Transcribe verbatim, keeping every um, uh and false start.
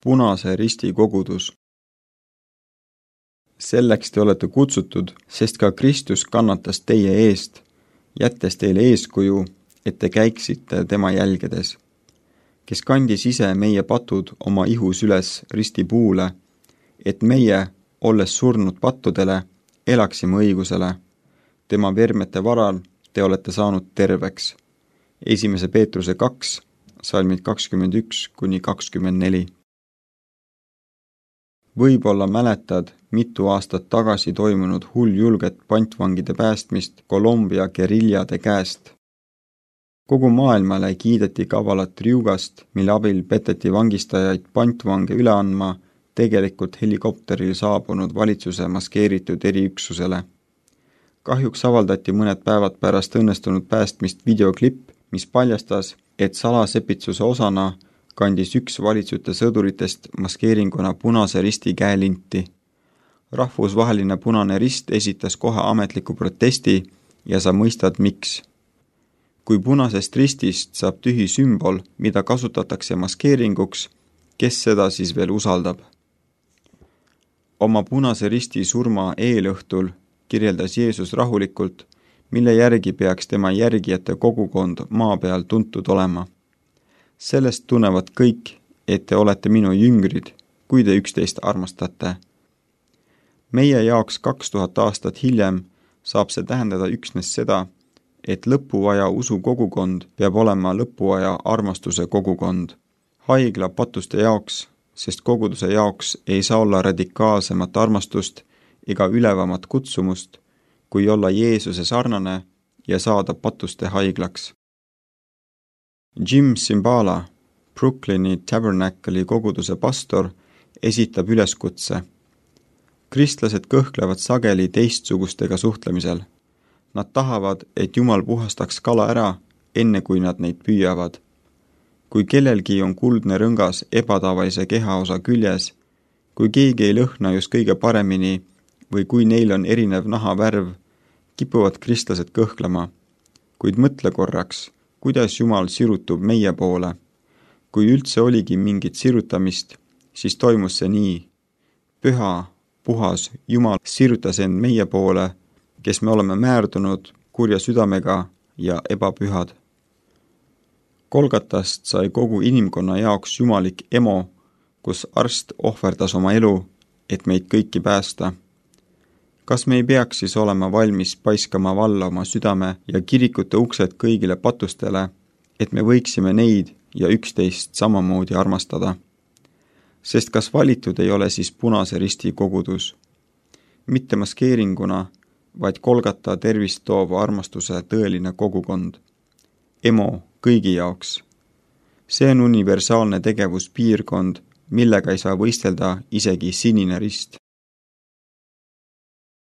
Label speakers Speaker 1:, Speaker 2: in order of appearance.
Speaker 1: Punase Risti kogudus. Selleks te olete kutsutud, sest ka Kristus kannatas teie eest, jättes teile eeskuju, et te käiksite tema jälgedes, kes kandis ise meie patud oma ihus üles risti puule, et meie, olles surnud pattudele, elaksime õigusele. Tema vermete varal te olete saanud terveks. Esimese Peetruse kaks, salmid kakskümmend üks kuni kakskümmend neli. Võib-olla mäletad mitu aastat tagasi toimunud hulljulget pantvangide päästmist Colombia geriljade käest. Kogu maailmale kiideti kavalat riugast, mille abil peteti vangistajaid pantvange üle andma tegelikult helikopteril saabunud valitsuse maskeeritud eriüksusele. Kahjuks avaldati mõned päevad pärast õnnestunud päästmist videoklipp, mis paljastas, et salasepitsuse osana kandis üks valitsute sõduritest maskeeringuna Punase Risti käelinti. Rahvusvaheline Punane Rist esitas kohe ametliku protesti ja sa mõistad miks. Kui Punasest Ristist saab tühi sümbol, mida kasutatakse maskeeringuks, kes seda siis veel usaldab? Oma Punase Risti surma eelõhtul kirjeldas Jeesus rahulikult, mille järgi peaks tema järgijate kogukond maa peal tuntud olema. Sellest tunnevad kõik, et te olete minu jüngrid, kui te üksteist armastate. Meie jaoks kaks tuhat aastat hiljem saab see tähendada üksnes seda, et lõpuaja usu kogukond peab olema lõpuaja armastuse kogukond. Haigla patuste jaoks, sest koguduse jaoks ei saa olla radikaalsemat armastust ega ülevamat kutsumust, kui olla Jeesuse sarnane ja saada patuste haiglaks. Jim Cymbala, Brooklyni Tabernacle'i koguduse pastor, esitab üleskutse. Kristlased kõhklevad sageli teistsugustega suhtlemisel. Nad tahavad, et Jumal puhastaks kala ära, enne kui nad neid püüavad. Kui kellelgi on kuldne rõngas ebatavalise kehaosa küljes, kui keegi ei lõhna just kõige paremini või kui neil on erinev nahavärv, kipuvad kristlased kõhklema. Kuid mõtle korraks, kuidas Jumal sirutub meie poole. Kui üldse oligi mingit sirutamist, siis toimus see nii. Püha, puhas Jumal sirutas end meie poole, kes me oleme määrdunud kurja südamega ja ebapühad. Kolgatast sai kogu inimkonna jaoks jumalik emo, kus arst ohverdas oma elu, et meid kõiki päästa. Kas me ei peaks siis olema valmis paiskama valla oma südame ja kirikute uksed kõigile patustele, et me võiksime neid ja üksteist samamoodi armastada? Sest kas valitud ei ole siis Punase Risti kogudus? Mitte maskeeringuna, vaid Kolgata tervist toova armastuse tõeline kogukond. Emo kõigi jaoks. See on universaalne tegevuspiirkond, millega ei saa võistelda isegi Sinine Rist.